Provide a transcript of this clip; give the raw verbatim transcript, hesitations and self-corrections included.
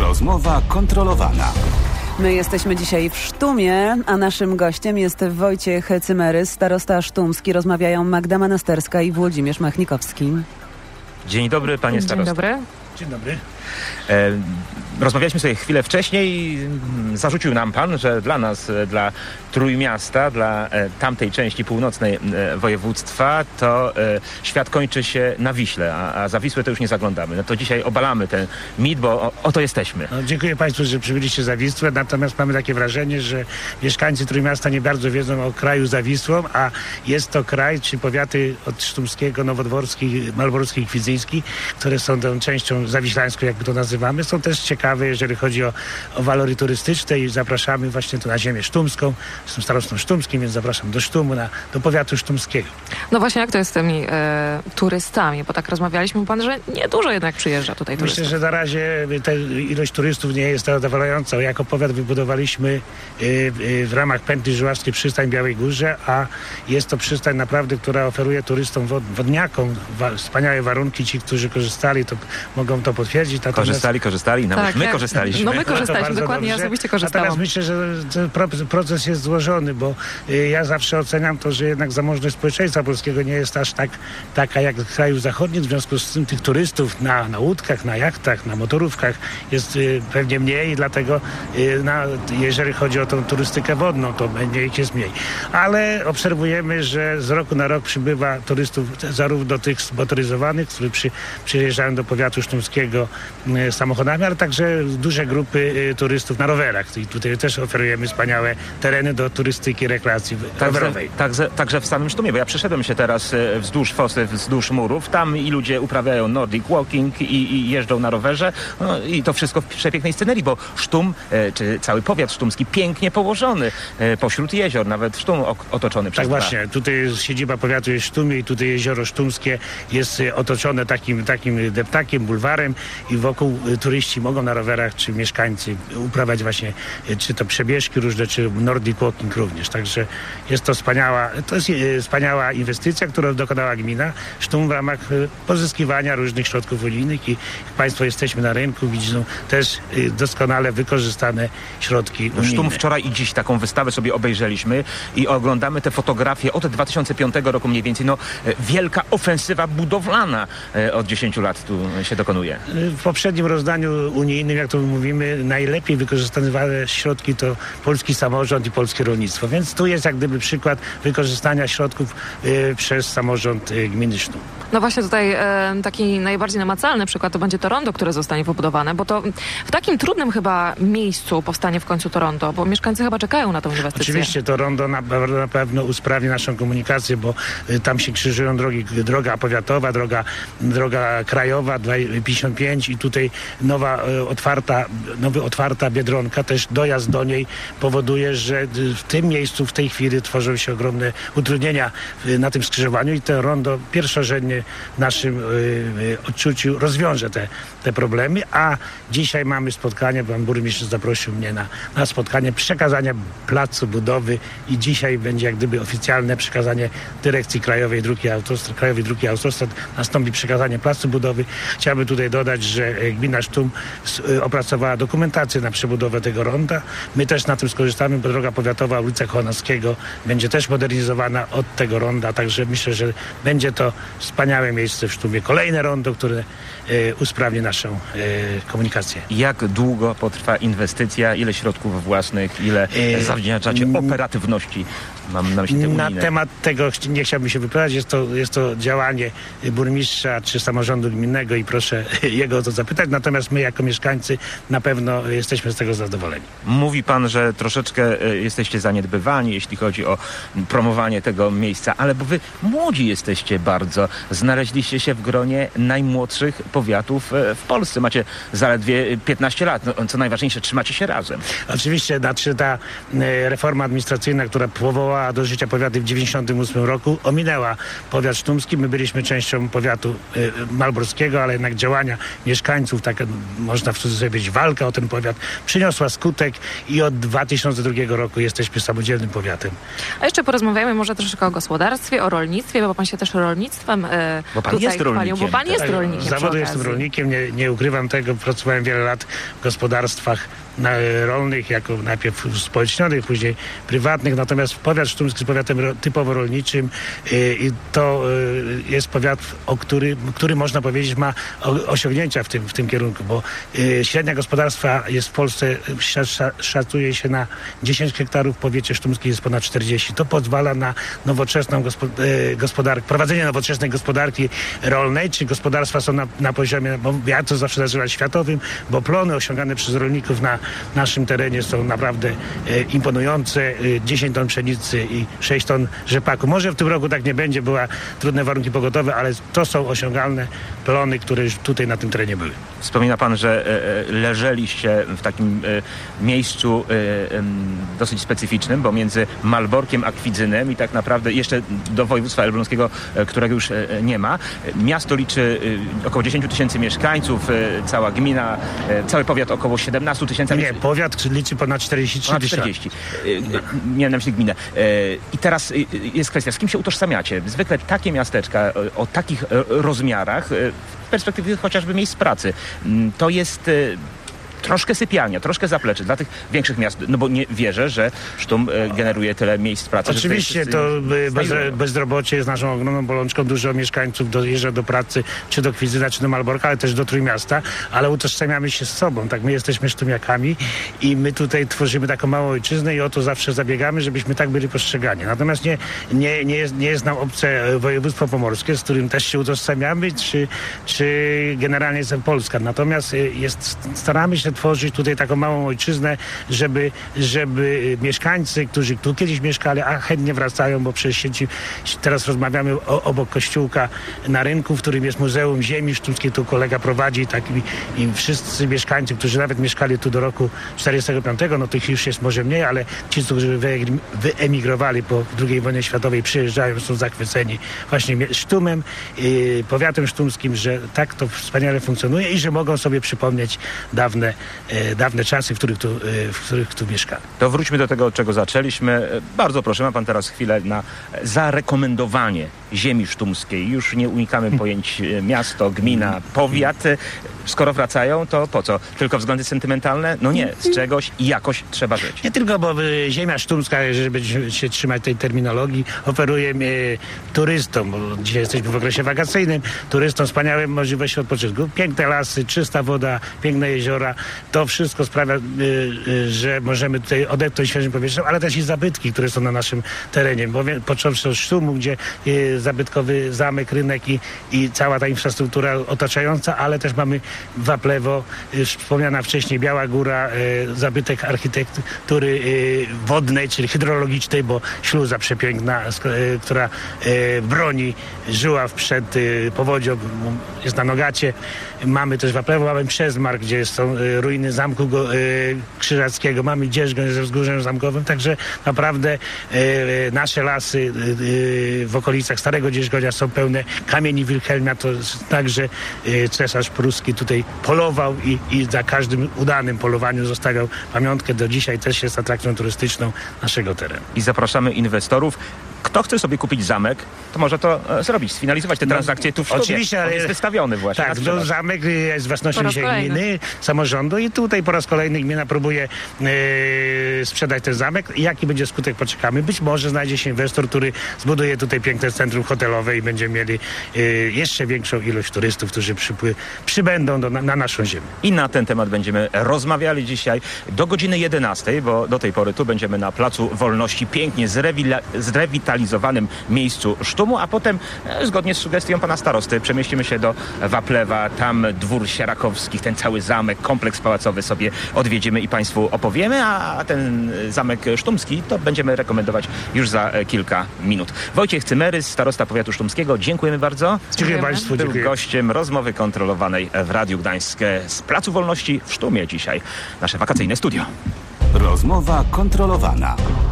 Rozmowa kontrolowana. My jesteśmy dzisiaj w Sztumie, a naszym gościem jest Wojciech Cymerys, starosta sztumski. Rozmawiają Magda Manasterska i Włodzimierz Machnikowski. Dzień dobry, panie starosto. Dzień dobry. Dzień dobry. E, rozmawialiśmy sobie chwilę wcześniej i zarzucił nam pan, że dla nas, dla Trójmiasta, dla e, tamtej części północnej e, województwa, to e, świat kończy się na Wiśle, a, a za Wisłę to już nie zaglądamy. No to dzisiaj obalamy ten mit, bo o, oto jesteśmy. No, dziękuję państwu, że przybyliście za Wisłę, natomiast mamy takie wrażenie, że mieszkańcy Trójmiasta nie bardzo wiedzą o kraju za Wisłą, a jest to kraj, czy powiaty od Sztumskiego, Nowodworski, Malborski i Kwidzyński, które są tą częścią zawiślańską, jakby to nazywamy, są też ciekawe, jeżeli chodzi o, o walory turystyczne i zapraszamy właśnie tu na ziemię sztumską. Jestem starostą sztumskim, więc zapraszam do Sztumu, na, do powiatu sztumskiego. No właśnie, jak to jest z tymi e, turystami? Bo tak rozmawialiśmy, pan, że niedużo jednak przyjeżdża tutaj turystów. Myślę, że na razie ta ilość turystów nie jest zadowalająca. Jako powiat wybudowaliśmy y, y, w ramach pętli żuławskiej przystań w Białej Górze, a jest to przystań naprawdę, która oferuje turystom wod, wodniakom wa, wspaniałe warunki. Ci, którzy korzystali, to mogą to potwierdzić. Natomiast... Korzystali, korzystali, nawet tak, my tak. korzystaliśmy. No my korzystaliśmy, no dokładnie, ja osobiście korzystałam. Natomiast myślę, że ten proces jest złożony, bo y, ja zawsze oceniam to, że jednak zamożność społeczeństwa polskiego nie jest aż tak taka jak w krajów zachodnich. W związku z tym tych turystów na, na łódkach, na jachtach, na motorówkach jest y, pewnie mniej i dlatego y, na, jeżeli chodzi o tą turystykę wodną, to będzie ich jest mniej. Ale obserwujemy, że z roku na rok przybywa turystów zarówno tych zmotoryzowanych, którzy przy, przyjeżdżają do powiatu sztumskiego y, samochodami, ale także duże grupy y, turystów na rowerach. I tutaj też oferujemy wspaniałe tereny do turystyki, rekreacji rowerowej. Także, także w samym Sztumie, bo ja przeszedłem się teraz wzdłuż fosy, wzdłuż murów. Tam i ludzie uprawiają Nordic Walking i, i jeżdżą na rowerze. No, i to wszystko w przepięknej scenerii, bo Sztum, e, czy cały powiat sztumski pięknie położony e, pośród jezior, nawet Sztum otoczony przez Tak dwa. właśnie, tutaj jest siedziba powiatu jest w Sztumie i tutaj jezioro sztumskie jest otoczone takim, takim deptakiem, bulwarem i wokół turyści mogą na rowerach, czy mieszkańcy uprawiać właśnie, czy to przebieżki różne, czy Nordic Walking również. Także jest to wspaniała, to jest wspaniała inwestycja, którą dokonała gmina Sztum w ramach pozyskiwania różnych środków unijnych i jak państwo jesteśmy na rynku, widzą też doskonale wykorzystane środki unijne. Sztum wczoraj i dziś taką wystawę sobie obejrzeliśmy i oglądamy te fotografie od dwa tysiące piątego roku mniej więcej. No, wielka ofensywa budowlana od dziesięciu lat tu się dokonuje. W poprzednim rozdaniu unijnym, jak to mówimy, najlepiej wykorzystywane środki to polski samorząd i polskie rolnictwo. Więc tu jest jak gdyby przykład wykorzystania środków y, przez samorząd y, gminy Sztum. No właśnie tutaj e, taki najbardziej namacalny przykład to będzie to rondo, które zostanie wybudowane, bo to w takim trudnym chyba miejscu powstanie w końcu to rondo, bo mieszkańcy chyba czekają na tę inwestycję. Oczywiście to rondo na, na pewno usprawni naszą komunikację, bo y, tam się krzyżują drogi, droga powiatowa, droga, droga krajowa dwieście pięćdziesiąt pięć i tutaj nowa y, otwarta, nowy otwarta Biedronka, też dojazd do niej powoduje, że y, w tym miejscu w tej chwili tworzą się ogromne utrudnienia y, na tym skrzyżowaniu i to rondo pierwszorzędnie w naszym y, y, odczuciu rozwiąże te, te problemy, a dzisiaj mamy spotkanie, pan burmistrz zaprosił mnie na, na spotkanie przekazania placu budowy i dzisiaj będzie jak gdyby oficjalne przekazanie Dyrekcji Krajowej Dróg i Autostrad, Krajowej Dróg i Autostrad, nastąpi przekazanie placu budowy. Chciałbym tutaj dodać, że gmina Sztum y, opracowała dokumentację na przebudowę tego ronda. My też na tym skorzystamy, bo droga powiatowa ulica Kołonowskiego będzie też modernizowana od tego ronda, także myślę, że będzie to wspaniałe miejsce w Sztumie. Kolejne rondo, które e, usprawni naszą e, komunikację. Jak długo potrwa inwestycja? Ile środków własnych? Ile e, zawdzięczacie operatywności? Mam na myśli te unijne. Na temat tego nie chciałbym się wypowiadać. Jest to, jest to działanie burmistrza czy samorządu gminnego i proszę jego o to zapytać. Natomiast my jako mieszkańcy na pewno jesteśmy z tego zadowoleni. Mówi pan, że troszeczkę jesteście zaniedbywani, jeśli chodzi o promowanie tego miejsca, ale bo wy młodzi jesteście bardzo. Znaleźliście się w gronie najmłodszych powiatów w Polsce. Macie zaledwie piętnaście lat. No, co najważniejsze, trzymacie się razem. Oczywiście, znaczy ta reforma administracyjna, która powołała do życia powiaty w dziewięćdziesiątym ósmym roku, ominęła powiat sztumski. My byliśmy częścią powiatu y, malborskiego, ale jednak działania mieszkańców, tak można w cudzysłowie powiedzieć, walka o ten powiat przyniosła skutek i od dwa tysiące drugiego roku jesteśmy samodzielnym powiatem. A jeszcze porozmawiamy może troszeczkę o gospodarstwie, o rolnictwie, bo pan się też rolnictwem e, Bo pan tutaj jest chwalił, rolnikiem. bo pan jest Tak, rolnikiem. z zawodu przy jestem okazji. rolnikiem, nie, nie ukrywam tego. Pracowałem wiele lat w gospodarstwach na, rolnych, jako najpierw społecznowych, później prywatnych. Natomiast powiat sztumski jest powiatem ro, typowo rolniczym y, i to y, jest powiat, o który, który można powiedzieć ma o, osiągnięcia w tym, w tym kierunku, bo y, średnia gospodarstwa jest w Polsce, sz, szacuje się na dziesięć hektarów, w powiecie sztumskim jest ponad czterdzieści. To pozwala na nowoczesną gospo, y, gospodarkę, prowadzenie nowoczesnej gospodarki rolnej, czy gospodarstwa są na, na poziomie, bo ja to zawsze nazywam światowym, bo plony osiągane przez rolników na naszym terenie są naprawdę e, imponujące. E, dziesięć ton pszenicy i sześć ton rzepaku. Może w tym roku tak nie będzie, były trudne warunki pogodowe, ale to są osiągalne plony, które już tutaj na tym terenie były. Wspomina pan, że e, leżeliście w takim e, miejscu e, e, dosyć specyficznym, bo między Malborkiem a Kwidzynem i tak naprawdę jeszcze do województwa elbląskiego, e, którego już e, nie ma. Miasto liczy e, około dziesięć tysięcy mieszkańców, e, cała gmina, e, cały powiat około siedemnaście tysięcy. Nie, powiat liczy ponad czterdzieści trzy tysiące. czterdzieści. Miałem na myśli gminę. I teraz jest kwestia, z kim się utożsamiacie? Zwykle takie miasteczka o takich rozmiarach, w perspektywie chociażby miejsc pracy, to jest troszkę sypialnia, troszkę zaplecze dla tych większych miast, no bo nie wierzę, że Sztum generuje tyle miejsc pracy. Oczywiście to bezro, bezrobocie jest naszą ogromną bolączką. Dużo mieszkańców dojeżdża do pracy, czy do Kwidzyna, czy do Malborka, ale też do Trójmiasta, ale utożsamiamy się z sobą. Tak, my jesteśmy sztumiakami i my tutaj tworzymy taką małą ojczyznę i o to zawsze zabiegamy, żebyśmy tak byli postrzegani. Natomiast nie, nie, nie, jest, nie jest nam obce województwo pomorskie, z którym też się utożsamiamy, czy, czy generalnie jest Polska. Natomiast jest, staramy się tworzyć tutaj taką małą ojczyznę, żeby, żeby mieszkańcy, którzy tu kiedyś mieszkali, a chętnie wracają, bo przez sieci teraz rozmawiamy o, obok kościółka na rynku, w którym jest Muzeum Ziemi Sztumskiej, tu kolega prowadzi, tak i, i wszyscy mieszkańcy, którzy nawet mieszkali tu do roku czterdziestego piątego, no tych już jest może mniej, ale ci, którzy wyemigrowali po drugiej wojnie światowej, przyjeżdżają, są zachwyceni właśnie Sztumem, i powiatem sztumskim, że tak to wspaniale funkcjonuje i że mogą sobie przypomnieć dawne E, dawne czasy, w których, tu, e, w których tu mieszkamy. To wróćmy do tego, od czego zaczęliśmy. Bardzo proszę, ma pan teraz chwilę na zarekomendowanie ziemi sztumskiej. Już nie unikamy pojęć miasto, gmina, powiat. Skoro wracają, to po co? Tylko względy sentymentalne? No nie, z czegoś i jakoś trzeba żyć. Nie tylko, bo ziemia sztumska, żeby się trzymać tej terminologii, oferuje e, turystom, bo dzisiaj jesteśmy w okresie wakacyjnym, turystom wspaniałe możliwości odpoczynku. Piękne lasy, czysta woda, piękne jeziora. To wszystko sprawia, e, e, że możemy tutaj odetchnąć świeżym powietrzem, ale też i zabytki, które są na naszym terenie. Bo począwszy od Sztumu, gdzie e, zabytkowy zamek, rynek i, i cała ta infrastruktura otaczająca, ale też mamy Waplewo, już wspomniana wcześniej Biała Góra, e, zabytek architektury e, wodnej, czyli hydrologicznej, bo śluza przepiękna, e, która e, broni Żuław przed e, powodzią, jest na Nogacie. Mamy też Waplewo, mamy Przezmar, gdzie są e, ruiny Zamku go, e, Krzyżackiego, mamy Dzierżgoń ze wzgórzem zamkowym, także naprawdę e, nasze lasy e, e, w okolicach Starego Dzierżgonia są pełne kamieni Wilhelmia, to także e, cesarz pruski tutaj polował i, i za każdym udanym polowaniu zostawiał pamiątkę. Do dzisiaj też jest atrakcją turystyczną naszego terenu. I zapraszamy inwestorów. Kto chce sobie kupić zamek, to może to e, zrobić, sfinalizować te transakcje tu w Sztumie. Oczywiście, ale jest wystawiony właśnie. Tak, to zamek jest własnością dzisiaj kolejny. gminy, samorządu i tutaj po raz kolejny gmina próbuje e, sprzedać ten zamek. Jaki będzie skutek, poczekamy. Być może znajdzie się inwestor, który zbuduje tutaj piękne centrum hotelowe i będziemy mieli e, jeszcze większą ilość turystów, którzy przypły, przybędą do, na, na naszą ziemię. I na ten temat będziemy rozmawiali dzisiaj do godziny jedenastej, bo do tej pory tu będziemy na Placu Wolności, pięknie zrewitalizowanym miejscu Sztumu, a potem e, zgodnie z sugestią pana starosty przemieścimy się do Waplewa, tam dwór Sierakowskich, ten cały zamek, kompleks pałacowy sobie odwiedzimy i państwu opowiemy, a ten zamek sztumski to będziemy rekomendować już za e, kilka minut. Wojciech Cymerys, starosta powiatu sztumskiego, dziękujemy bardzo. Dziękuję państwu. Był Dziękuję. gościem rozmowy kontrolowanej w Radiu Gdańsk z Placu Wolności w Sztumie dzisiaj. Nasze wakacyjne studio. Rozmowa kontrolowana.